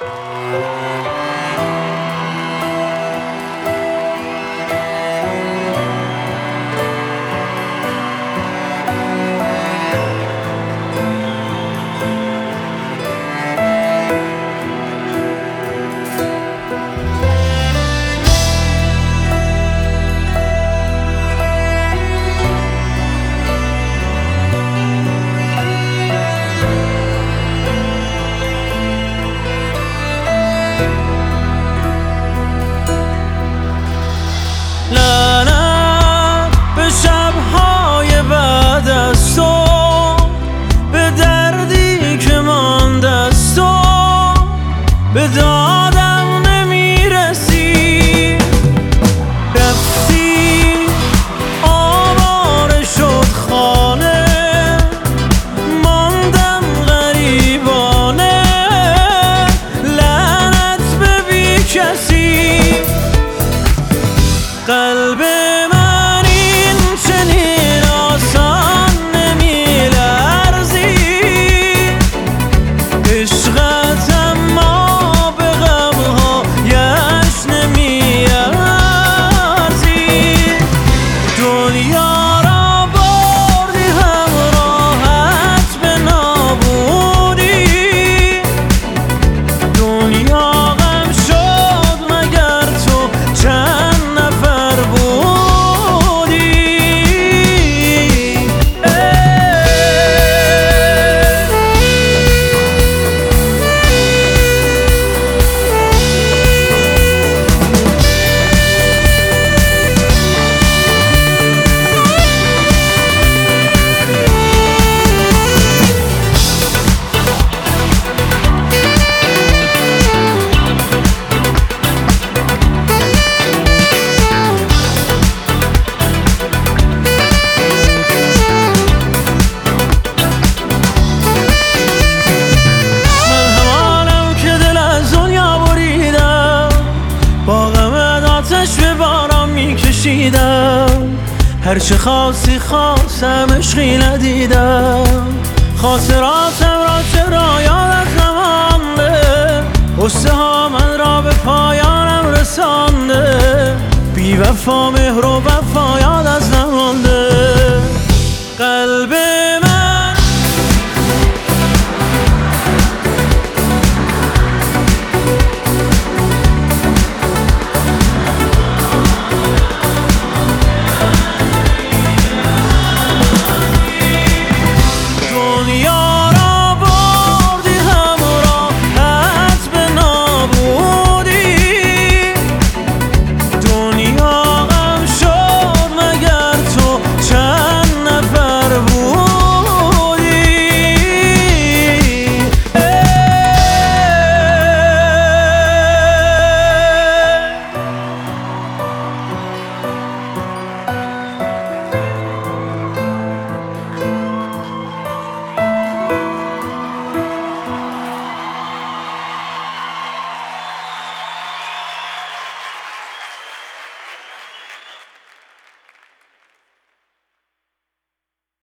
لعنت به شب‌های بعد از تو، به دردی که مانده از تو، به دادم نمیرسی. رفتی آواره شد خانه، ماندم غریبانه. لعنت به بی کسی، قلب من این چنین آسان نمیلرزی. عشقت اما به غمهایش نمیارزی. دنیا را بردی همراهت به نابودی. دنیا غم شد مگر تو چند نفر بودی. به باران میکشیدم، هرچه خواستی خواستم، عشقی ندیدم. خاطراتم را چرا یادت نمانده؟ غصه ها من را به پایانم رسانده. بی وفا مهر و وفا یادت نمانده.